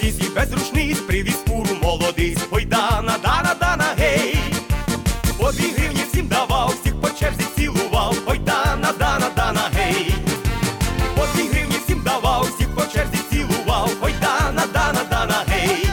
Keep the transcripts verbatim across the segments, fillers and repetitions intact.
поріз і без рушниць, привіз фуру молодиць. Ой, Дана, Дана, Дана, гей. По дві гривні всім давав, всіх по черзі цілував. Ой, Дана, Дана, Дана, гей. По дві гривні всім давав, всіх по черзі цілував. Ой, Дана, Дана, Дана, гей.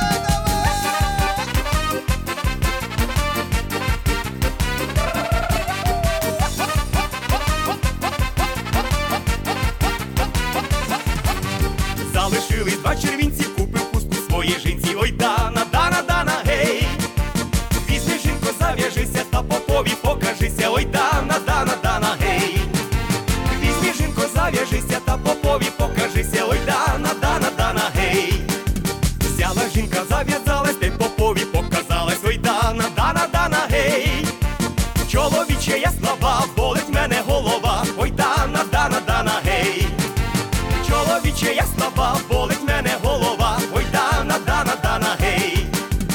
Залишились два червінці, купив хустку своїй жінці. Ой, Дана, Дана, Дана, гей. Візьми, жінко, зав'яжися та попові покажися. Ой, Дана, Дана, Дана, гей. Візьми, жінко, зав'яжися та попові покажися. Ой, Дана, Дана, Дана, гей. Взяла жінка, зав'язалась, та й попові показалась. Ой, Дана, Дана, Дана, гей. Чоловіче, я слаба, болить мене голова. Ой, Дана, Дана, Дана, гей. Чоловіче, я слаба, болить мене голова. Ой, Дана, Дана, Дана, гей.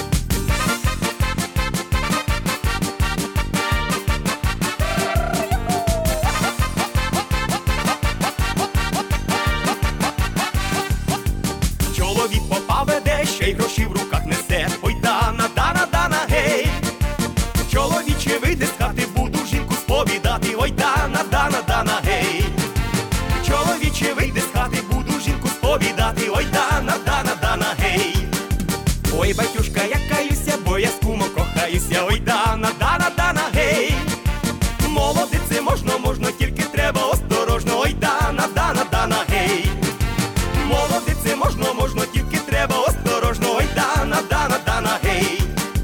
Чоловік попа веде, ще й гроші в руках несе. Ой, Дана, Дана, Дана, гей. Чоловіче, вийди з хати, буду жінку сповідати. Ой, Дана, Дана, Дана, гей. Чоловіче, вийди з хати, буду жінку сповідати. Ой, Дана, Дана, Дана, гей. Ой, батюшка, я каюся, бо я з кумом кохаюся. Ой, Дана, Дана, Дана, гей. Молодице можна, можна, тільки треба осторожно. Ой, Дана, Дана, Дана, гей. Молодице можна, можна, тільки треба осторожно. Ой, Дана, Дана, Дана, гей.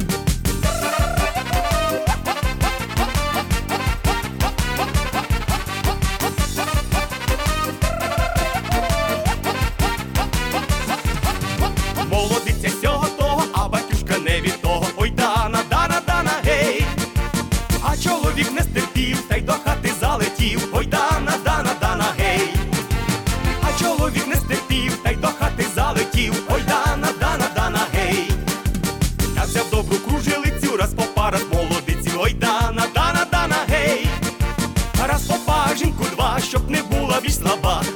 Молодиця сього того, а батюшка не від того. Ой, Дана, Дана, Дана, гей. А чоловік не стерпів, та й до хати залетів. Ой, Дана, Дана, Дана, гей. А чоловік не стерпів, та й до хати залетів. Ой, Дана, Дана, Дана, гей. Я взяв добру кружилицю, раз попа, раз молодицю. Ой, Дана, Дана, Дана, гей. Раз попа, жінку два, щоб не була більш слаба.